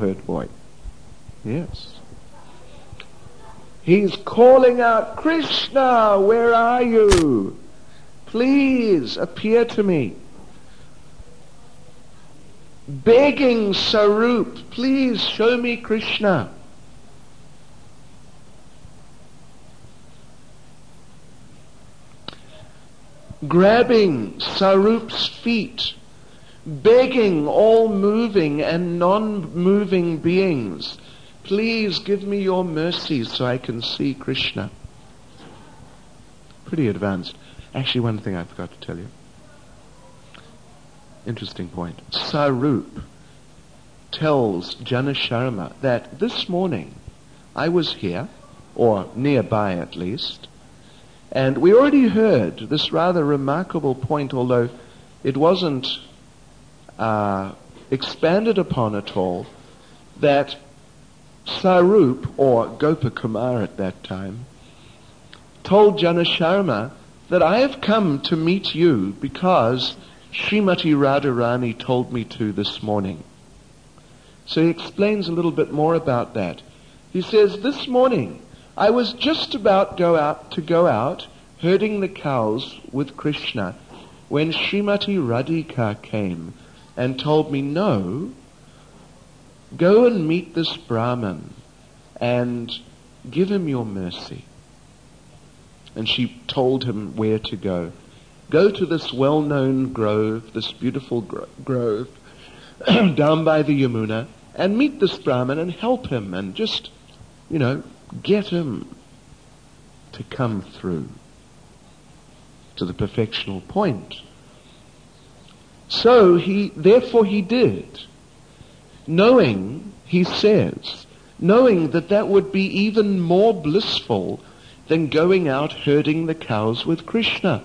herd boy. Yes. He's calling out, Krishna, where are you? Please appear to me. Begging Sarup, please show me Krishna. Grabbing Sarup's feet, begging all moving and non-moving beings, please give me your mercy so I can see Krishna. Pretty advanced. Actually, one thing I forgot to tell you. Interesting point. Sarup tells Janasharma that this morning I was here, or nearby at least, and we already heard this rather remarkable point, although it wasn't expanded upon at all, that Sarup, or Gopakumar at that time, told Janasharma that I have come to meet you because Srimati Radharani told me to this morning. So he explains a little bit more about that. He says, this morning I was just about to go out herding the cows with Krishna when Srimati Radhika came and told me, no, go and meet this Brahman and give him your mercy. And she told him where to go. Go to this well-known grove, this beautiful grove, down by the Yamuna, and meet this Brahman and help him and just, get him to come through to the perfectional point. So therefore he did, knowing, he says, knowing that would be even more blissful than going out herding the cows with Krishna.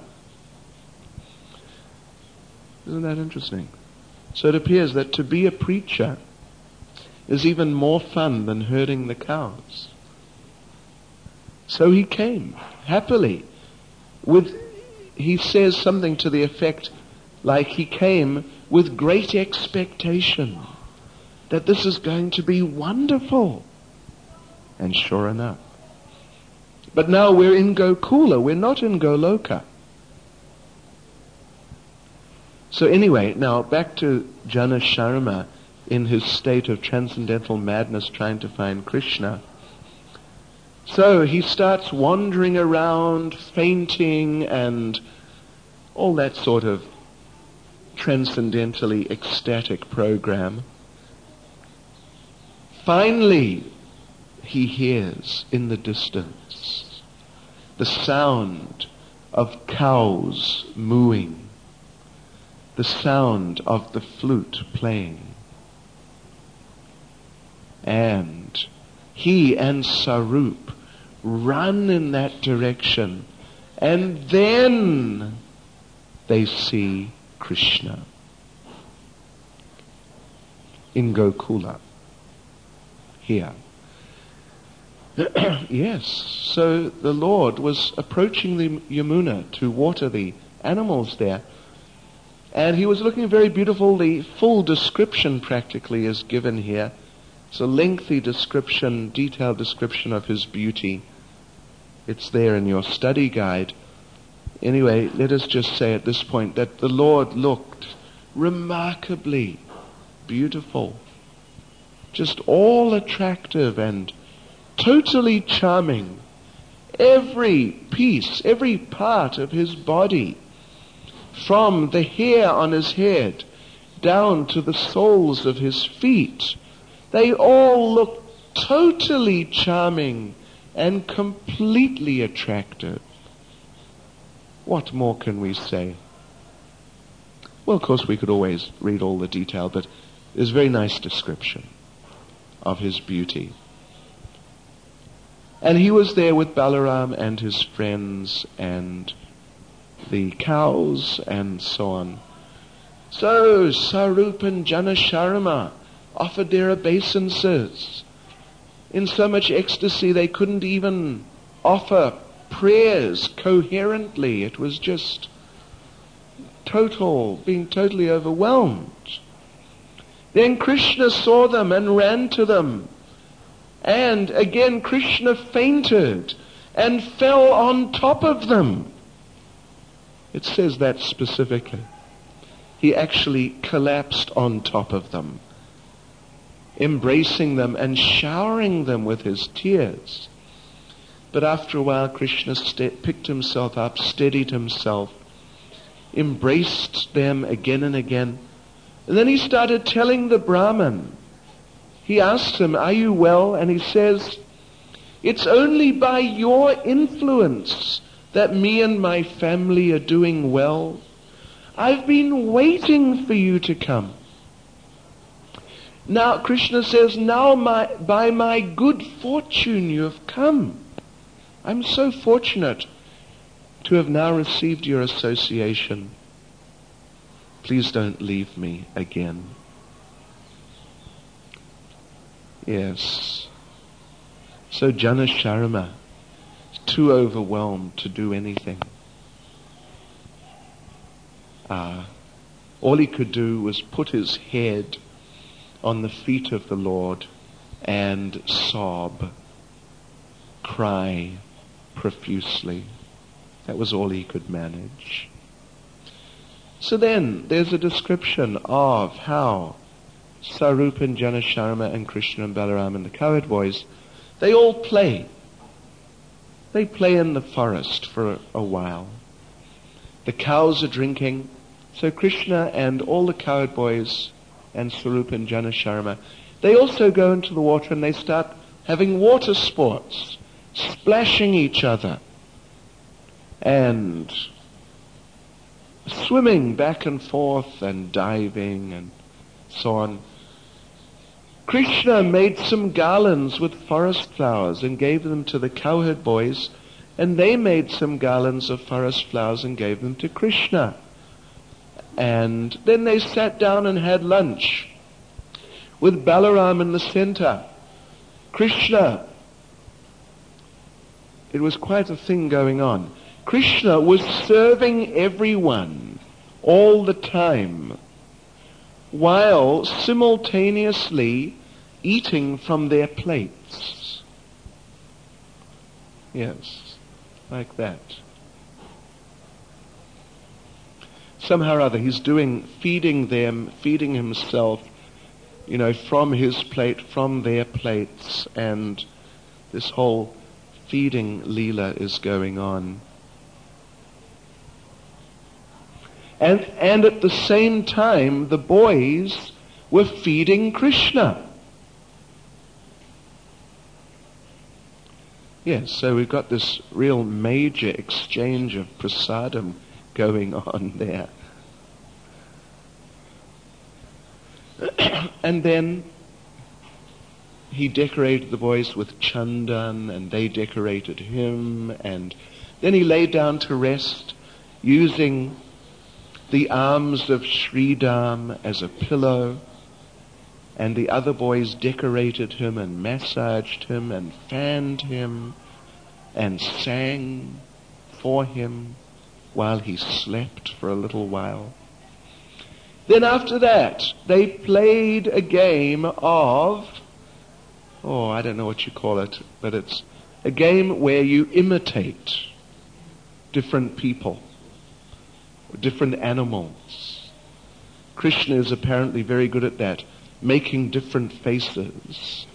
Isn't that interesting? So it appears that to be a preacher is even more fun than herding the cows. So he came happily he says something to the effect like he came with great expectation that this is going to be wonderful. And sure enough. But now we're in Gokula, we're not in Goloka. So anyway, now back to Janasharma in his state of transcendental madness trying to find Krishna. So he starts wandering around, fainting, and all that sort of transcendentally ecstatic program. Finally, he hears in the distance the sound of cows mooing, the sound of the flute playing. And he and Sarup run in that direction, and then they see Krishna in Gokula, here. Yes, so the Lord was approaching the Yamuna to water the animals there, and he was looking very beautiful. The full description practically is given here. It's a lengthy description, detailed description of his beauty. It's there in your study guide. Anyway, let us just say at this point that the Lord looked remarkably beautiful, just all attractive and totally charming. Every piece, every part of his body, from the hair on his head down to the soles of his feet, they all look totally charming and completely attractive. What more can we say? Well, of course, we could always read all the detail, but there's a very nice description of his beauty. And he was there with Balaram and his friends and the cows and so on. So Sarup and Janasharma offered their obeisances in so much ecstasy they couldn't even offer prayers coherently. It was just being totally overwhelmed. Then Krishna saw them and ran to them. And again Krishna fainted and fell on top of them. It says that specifically. He actually collapsed on top of them, embracing them and showering them with his tears. But after a while, Krishna picked himself up, steadied himself, embraced them again and again. And then he started telling the Brahmin. He asked him, "Are you well?" And he says, "It's only by your influence that me and my family are doing well. I've been waiting for you to come." Now, Krishna says, "Now by my good fortune you have come. I'm so fortunate to have now received your association. Please don't leave me again." Yes. So Janasharma is too overwhelmed to do anything. All he could do was put his head on the feet of the Lord and sob, cry profusely. That was all he could manage. So then there's a description of how Sarup and Janasharma and Krishna and Balaram and the cowherd boys, they all play. They play in the forest for a while. The cows are drinking. So Krishna and all the cowherd boys and Sarup and Janasharma, they also go into the water and they start having water sports, splashing each other and swimming back and forth and diving and so on. Krishna made some garlands with forest flowers and gave them to the cowherd boys, and they made some garlands of forest flowers and gave them to Krishna. And then they sat down and had lunch with Balaram in the center. Krishna, it was quite a thing going on. Krishna was serving everyone all the time, while simultaneously eating from their plates. Yes, like that. Somehow or other, he's feeding them, feeding himself, from his plate, from their plates, and this whole feeding leela is going on. And at the same time, the boys were feeding Krishna. Yes, so we've got this real major exchange of prasadam going on there. And then he decorated the boys with chandan, and they decorated him, and then he lay down to rest using the arms of Sridham as a pillow, and the other boys decorated him and massaged him and fanned him and sang for him while he slept for a little while. Then after that, they played a game of, I don't know what you call it, but it's a game where you imitate different people, different animals. Krishna is apparently very good at that, making different faces.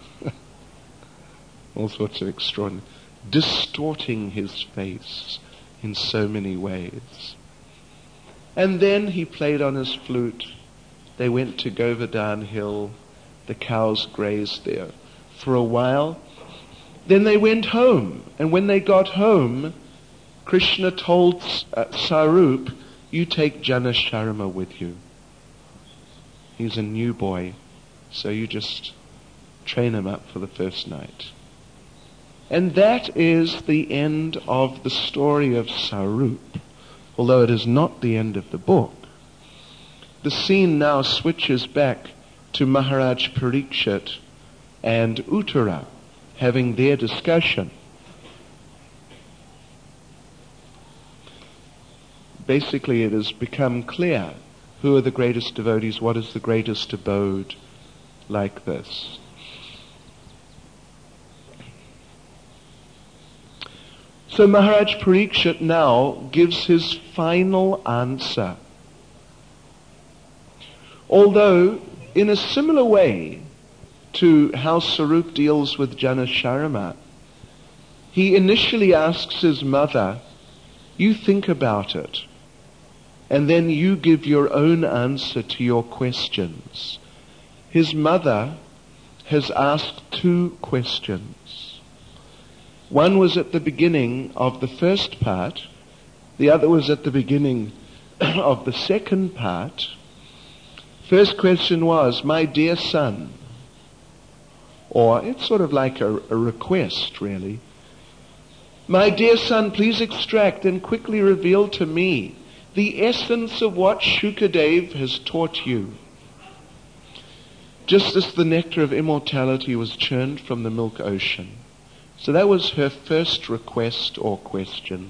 All sorts of extraordinary, distorting his face in so many ways. And then he played on his flute. They went to Govardhan Hill. The cows grazed there for a while. Then they went home. And when they got home, Krishna told Sarup, "You take Janasharma with you. He's a new boy, so you just train him up for the first night." And that is the end of the story of Sarup, although it is not the end of the book. The scene now switches back to Maharaj Parikshit and Uttara having their discussion. Basically, it has become clear Who are the greatest devotees? What is the greatest abode like this? So Maharaj Parikshit now gives his final answer. Although, in a similar way to how Sarup deals with Janasharma, he initially asks his mother, you think about it, and then you give your own answer to your questions. His mother has asked 2 questions. One was at the beginning of the first part, the other was at the beginning of the second part. First question was, my dear son, or it's sort of like a request really. My dear son, please extract and quickly reveal to me the essence of what Shukadev has taught you. Just as the nectar of immortality was churned from the milk ocean. So that was her first request or question.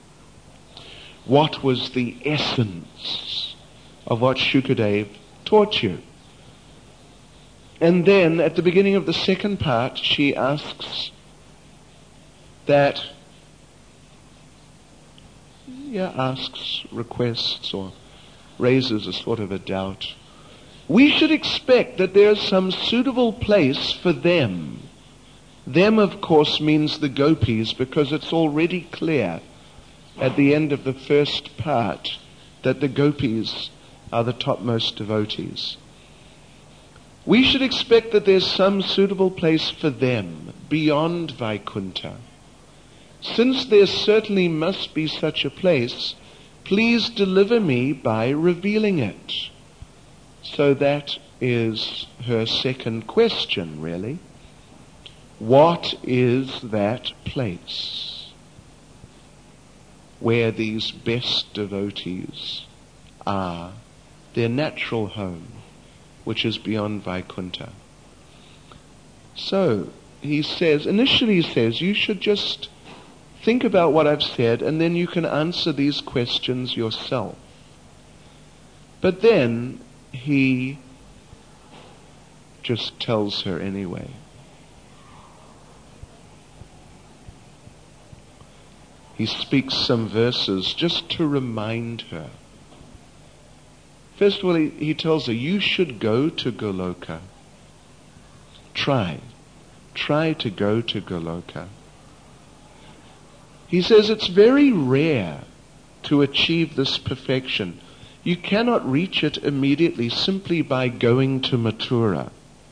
What was the essence of what Shukadev taught you? And then at the beginning of the second part, she asks requests or raises a sort of a doubt. We should expect that there's some suitable place for them. Them, of course, means the gopis, because it's already clear at the end of the first part that the gopis are the topmost devotees. We should expect that there's some suitable place for them beyond Vaikuntha. Since there certainly must be such a place, please deliver me by revealing it. So that is her second question, really. What is that place where these best devotees are, their natural home, which is beyond Vaikuntha? So, initially he says, you should just think about what I've said, and then you can answer these questions yourself. But then he just tells her anyway. He speaks some verses just to remind her. First of all, he tells her, you should go to Goloka. Try to go to Goloka. He says it's very rare to achieve this perfection. You cannot reach it immediately simply by going to Mathura.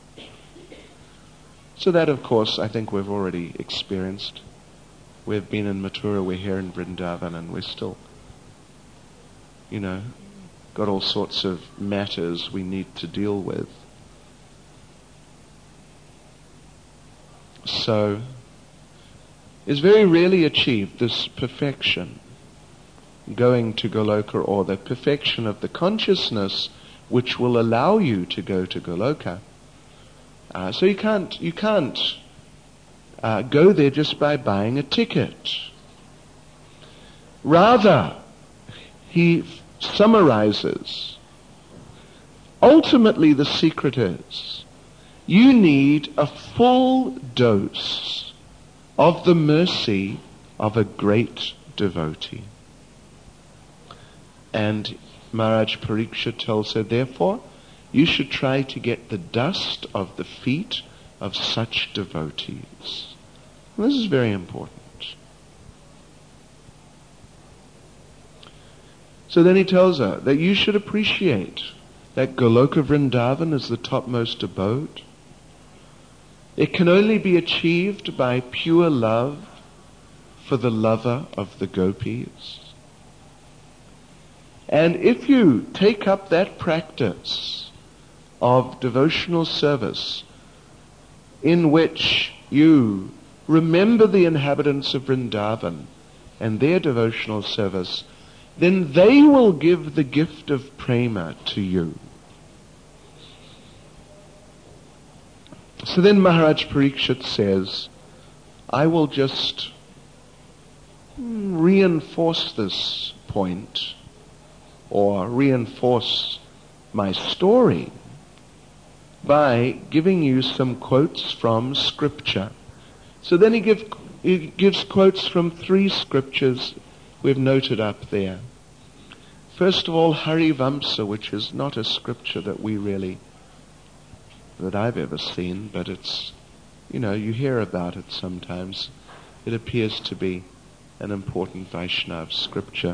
So that, of course, I think we've already experienced. We've been in Mathura, we're here in Vrindavan, and we're still, got all sorts of matters we need to deal with. So, it's very rarely achieved, this perfection, going to Goloka, or the perfection of the consciousness which will allow you to go to Goloka. So you can't go there just by buying a ticket. Rather, he summarizes, ultimately the secret is, you need a full dose of the mercy of a great devotee. And Maharaj Parikshit tells her, therefore, you should try to get the dust of the feet of such devotees. And this is very important. So then he tells her that you should appreciate that Goloka Vrindavan is the topmost abode. It can only be achieved by pure love for the lover of the gopis. And if you take up that practice of devotional service in which you remember the inhabitants of Vrindavan and their devotional service, then they will give the gift of prema to you. So then Maharaj Parikshit says, I will just reinforce this point, or reinforce my story by giving you some quotes from Scripture. So then he gives quotes from 3 scriptures we've noted up there. First of all, Harivamsa, which is not a scripture that I've ever seen, but it's, you hear about it sometimes. It appears to be an important Vaishnava scripture.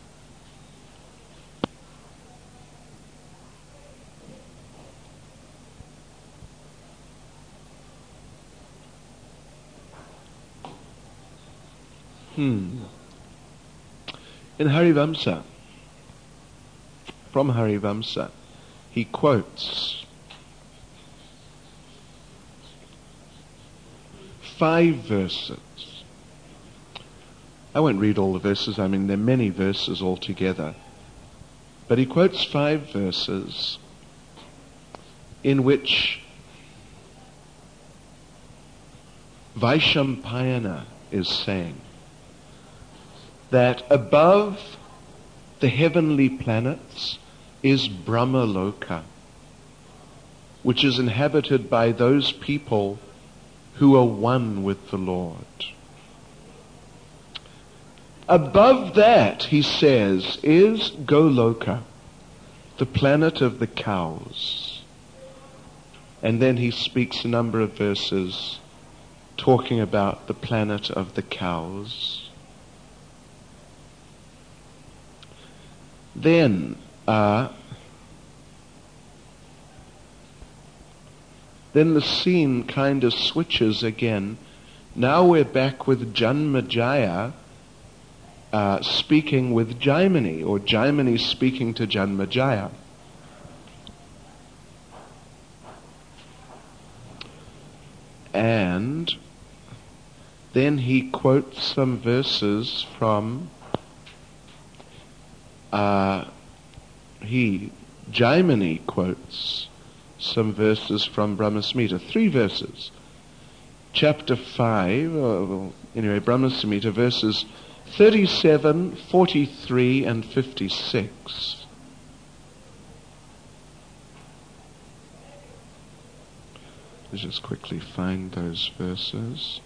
In Harivamsa, from Harivamsa, he quotes 5 verses. I won't read all the verses, there are many verses altogether. But he quotes 5 verses in which Vaishampayana is saying that above the heavenly planets is Brahmaloka, which is inhabited by those people who are one with the Lord. Above that, he says, is Goloka, the planet of the cows. And then he speaks a number of verses talking about the planet of the cows. Then the scene kind of switches again. Now we're back with Janmajaya speaking with Jaimini, or Jaimini speaking to Janmajaya. And then he quotes some verses from Jaimini quotes some verses from Brahmasamhita, 3 verses. Chapter 5, Brahmasamhita, verses 37, 43, and 56. Let's just quickly find those verses.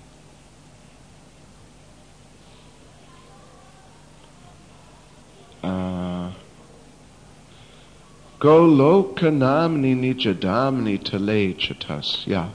Golokanamni nijadamni tale chatasya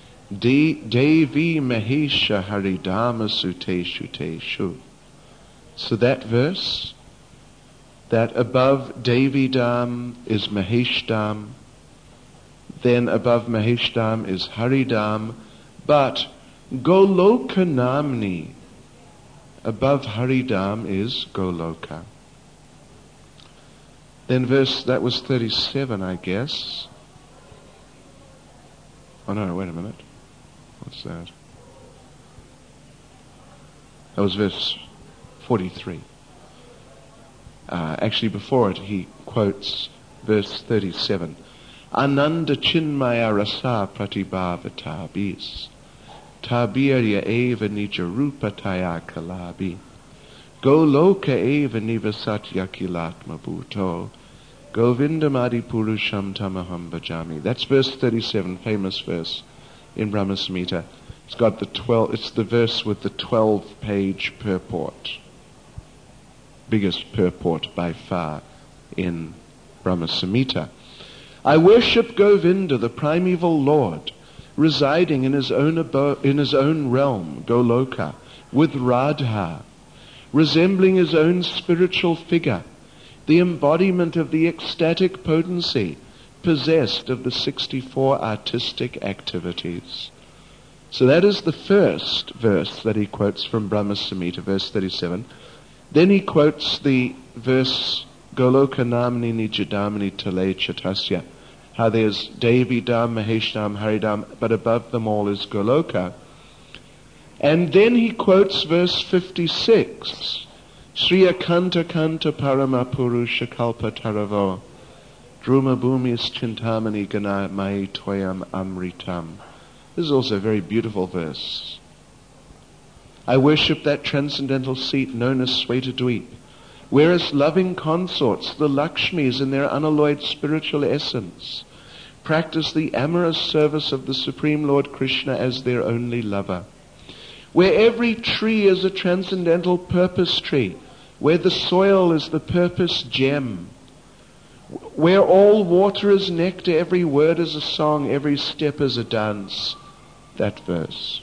Devi Mahesha Haridama Sute Shute Shu. So that verse, that above Devi Dham is Mahesh Dham, then above Mahesh Dham is Haridam, but Golokanamni, above Haridam is Goloka. Then verse, that was 37, I guess. Oh no, wait a minute. What's that? That was verse 43. Actually, before it, he quotes verse 37. Ananda Chinmaya Rasa Pratibhava Tabis Tabirya Eva Nija Rupa Taya Kalabi Goloka Eva Nivasatya Kilatma Bhuto Govindamadi Purusham Tamaham Bhajami. That's verse 37, famous verse in Brahmasamhita. It's got it's the verse with the 12-page purport. Biggest purport by far in Brahmasamhita. I worship Govinda, the primeval Lord, residing in his own realm, Goloka, with Radha, resembling his own spiritual figure, the embodiment of the ecstatic potency possessed of the 64 artistic activities. So that is the first verse that he quotes from Brahmasamhita, verse 37. Then he quotes the verse Goloka Namni Nijadamani Tale Chatasya, how there's Devi Dham, Mahesh Dham, Haridam, but above them all is Goloka. And then he quotes verse 56, Sri Akanta Kanta Parama Purusha Kalpa Taravo Druma Bhumis Chintamani Gana Mai Toyam Amritam. This is also a very beautiful verse. I worship that transcendental seat known as Sweta Dweep, Whereas loving consorts, the Lakshmis in their unalloyed spiritual essence, practice the amorous service of the Supreme Lord Krishna as their only lover. Where every tree is a transcendental purpose tree, where the soil is the purpose gem, where all water is nectar, every word is a song, every step is a dance. That verse.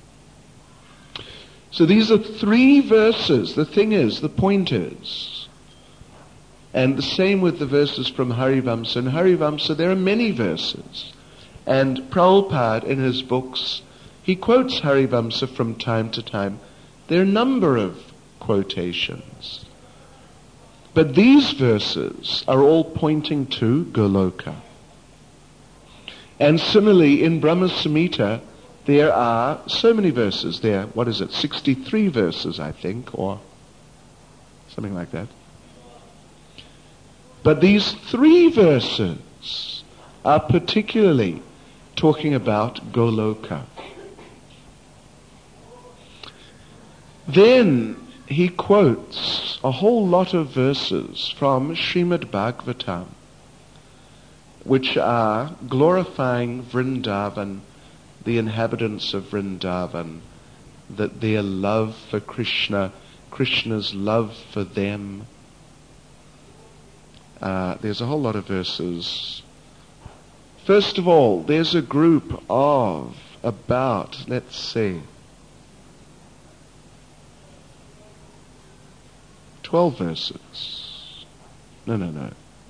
So these are 3 verses. The thing is, the point is, and the same with the verses from Harivamsa. In Harivamsa there are many verses. And Prabhupada in his books, he quotes Harivamsa from time to time. There are a number of quotations. But these verses are all pointing to Goloka. And similarly, in Brahma Samhita, there are so many verses there. 63 verses, I think, or something like that. But these 3 verses are particularly talking about Goloka. Then he quotes a whole lot of verses from Srimad Bhagavatam, which are glorifying Vrindavan, the inhabitants of Vrindavan, that their love for Krishna, Krishna's love for them. There's a whole lot of verses. First of all, there's a group of about, let's see, 12 verses. No.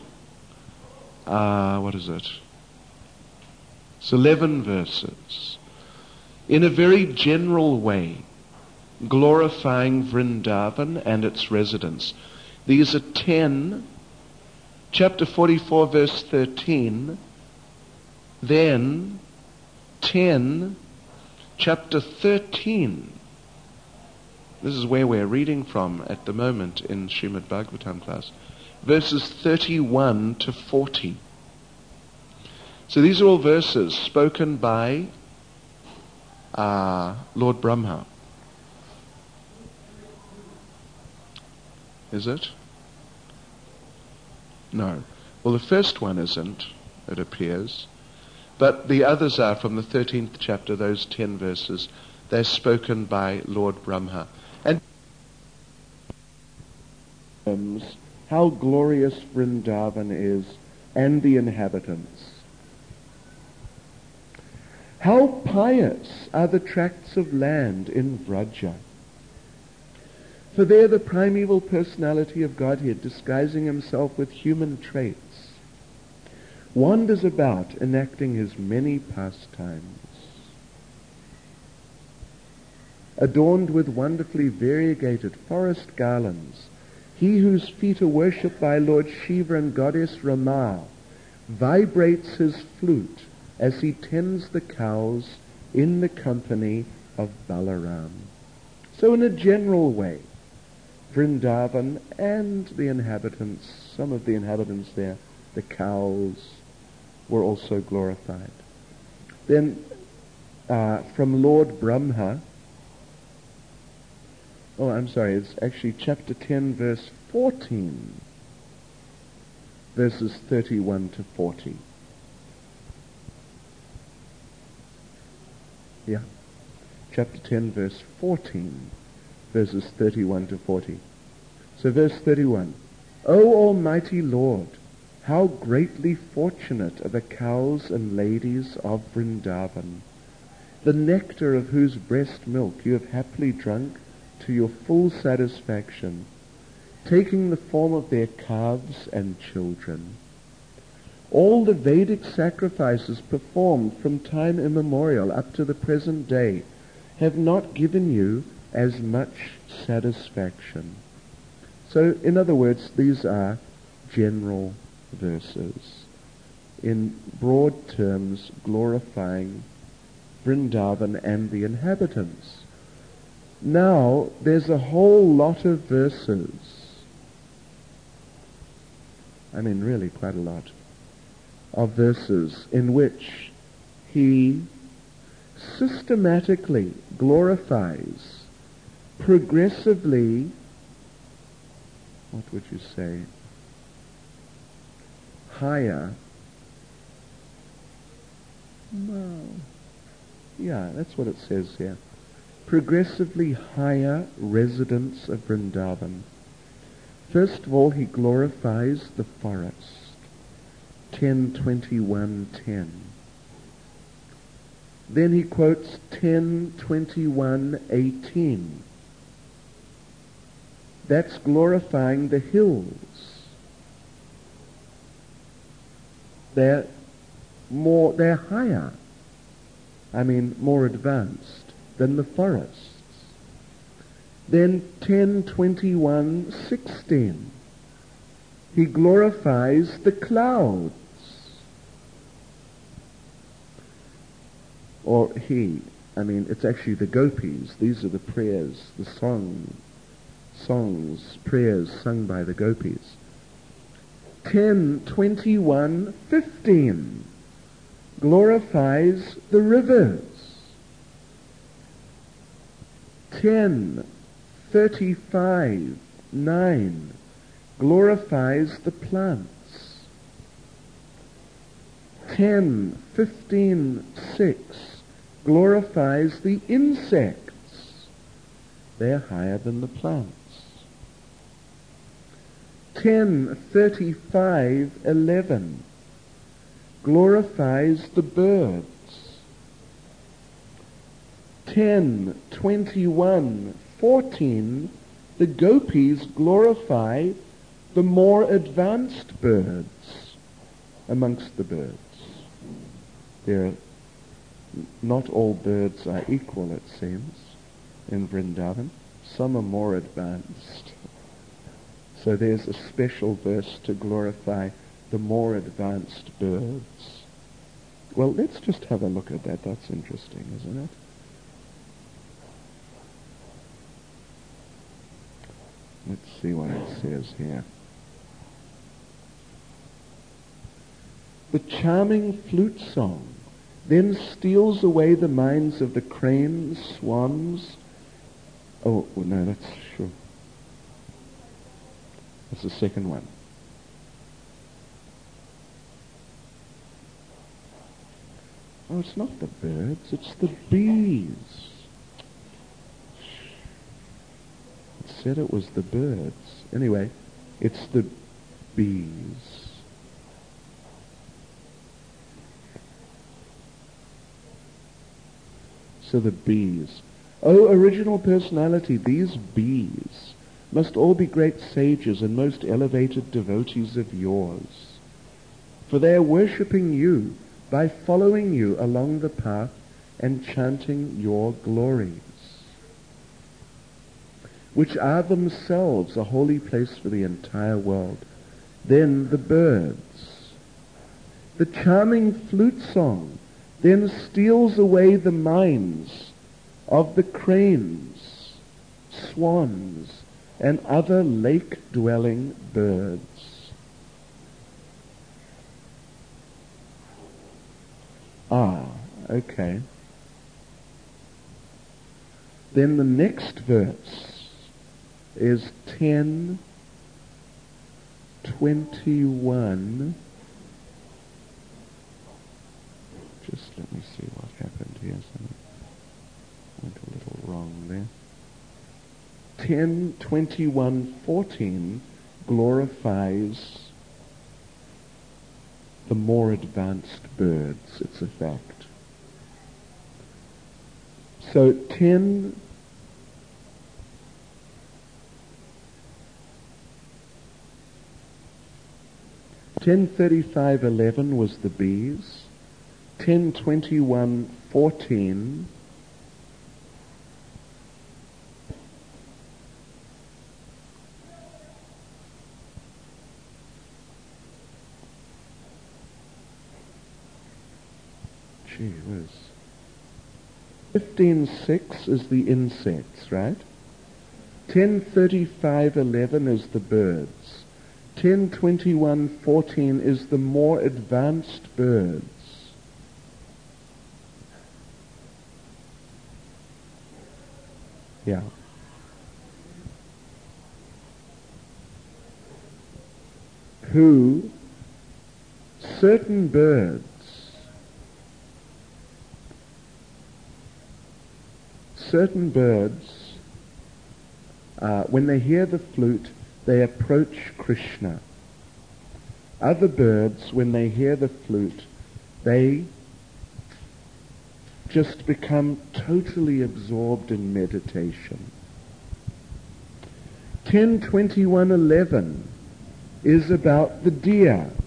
What is it? It's 11 verses. In a very general way, glorifying Vrindavan and its residents. These are 10, chapter 44, verse 13, then 10, chapter 13. This is where we're reading from at the moment in Srimad Bhagavatam class. Verses 31 to 40. So these are all verses spoken by Lord Brahma. Is it? No. Well, the first one isn't, it appears. But the others are from the 13th chapter, those 10 verses. They're spoken by Lord Brahma. And how glorious Vrindavan is and the inhabitants. How pious are the tracts of land in Vraja. For there the primeval personality of Godhead, disguising himself with human traits, wanders about enacting his many pastimes. Adorned with wonderfully variegated forest garlands, he whose feet are worshipped by Lord Shiva and Goddess Rama vibrates his flute as he tends the cows in the company of Balaram. So in a general way, Vrindavan and the inhabitants, some of the inhabitants there, the cows, were also glorified. Then from Lord Brahma, it's actually chapter 10, verse 14, verses 31 to 40. Yeah. Chapter 10, verse 14, verses 31 to 40. So verse 31. O Almighty Lord, how greatly fortunate are the cows and ladies of Vrindavan, the nectar of whose breast milk you have happily drunk to your full satisfaction, taking the form of their calves and children. All the Vedic sacrifices performed from time immemorial up to the present day have not given you as much satisfaction. So, in other words, these are general verses, in broad terms glorifying Vrindavan and the inhabitants. Now, there's a whole lot of verses, really quite a lot, of verses in which he systematically glorifies, progressively, what would you say, higher. No. Yeah, that's what it says here. Progressively higher residents of Vrindavan. First of all, he glorifies the forest. 10:21:10. Then he quotes 10:21:18. That's glorifying the hills. They're higher. More advanced than the forests. Then 10:21:16. He glorifies the clouds. It's actually the gopis. These are the prayers, the songs, prayers sung by the gopis. 10:21:15 glorifies the rivers. 10:35:9 glorifies the plants. 10:15:6 glorifies the insects. They're higher than the plants. 10:35:11 glorifies the birds. 10:21:14 the gopis glorify the more advanced birds amongst the birds. Not all birds are equal, it seems, in Vrindavan. Some are more advanced. So there's a special verse to glorify the more advanced birds. Well, let's just have a look at that. That's interesting, isn't it? Let's see what it says here. The charming flute song then steals away the minds of the cranes, swans. Oh, no, that's sure. That's the second one. Oh, it's not the birds, it's the bees. It said it was the birds. Anyway, it's the bees. So the bees. O original personality, these bees must all be great sages and most elevated devotees of yours. For they are worshipping you by following you along the path and chanting your glories, which are themselves a holy place for the entire world. Then the birds. The charming flute song then steals away the minds of the cranes, swans, and other lake-dwelling birds. Ah, okay. Then the next verse is 10:21. Just let me see what happened here. Something went a little wrong there. 10:21:14 glorifies the more advanced birds. It's a fact. So 10:35:11 was the bees. 10:21:14 Gee whiz. 15:6 is the insects, right? 10:35:11 is the birds. 10:21:14 is the more advanced birds. Yeah. who certain birds when they hear the flute, they approach Krishna. Other birds, when they hear the flute, they just become totally absorbed in meditation. 10:21:11 is about the deer.